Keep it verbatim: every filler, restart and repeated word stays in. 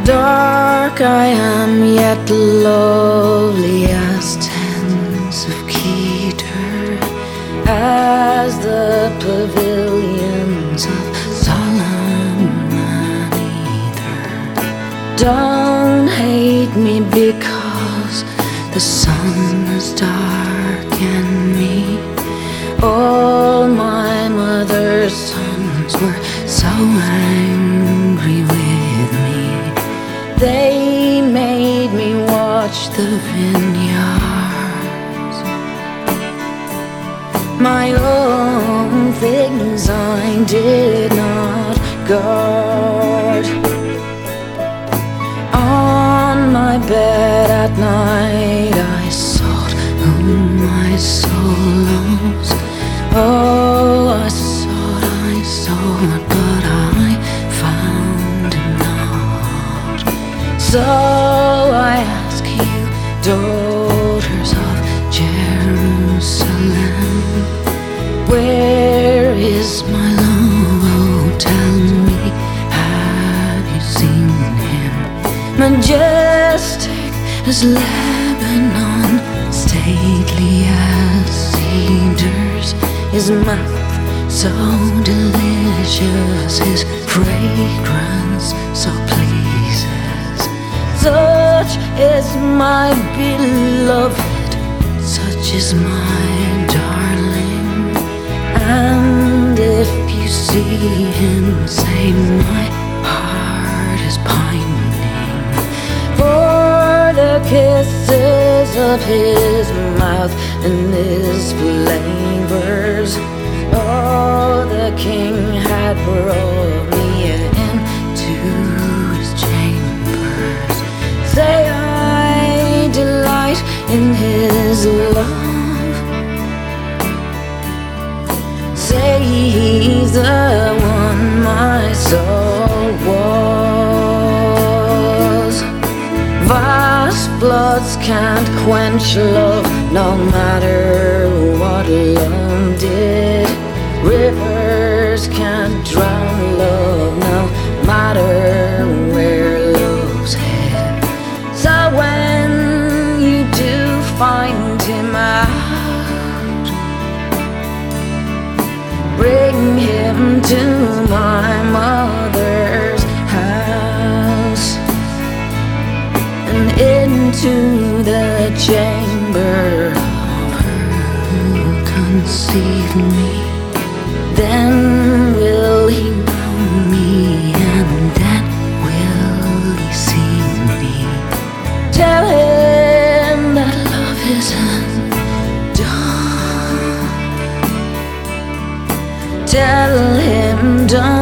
Dark I am, yet lovely as tents of Kedar, as the pavilions of Solomon either. Don't hate me because the sun has darkened me. All my mother's sons were so angry with me. They made me watch the vineyards, my own things I did not guard. On my bed at night I sought whom my soul lost. Oh, I sought, I sought, but I found him not. So I ask you, daughters of Jerusalem, where is my love? Oh, tell me, have you seen him? Majestic as Lebanon, stately as cedars, his mouth so delicious, his fragrance so pleases. Such is my beloved, such is my darling. And if you see him, say my heart is pining for the kisses of his mouth and his flavors. Oh, the king had brought me into his chambers. Say I delight in his love. Say he's the one my soul was. Vast floods can't quench love, no matter what love did. Rivers can't drown love, no matter where love's head. So when you do find him out, bring him to my mother's house and into the chamber of her who conceived me. Then will he know me, and then will he see me. Tell him that love isn't done. Tell him don't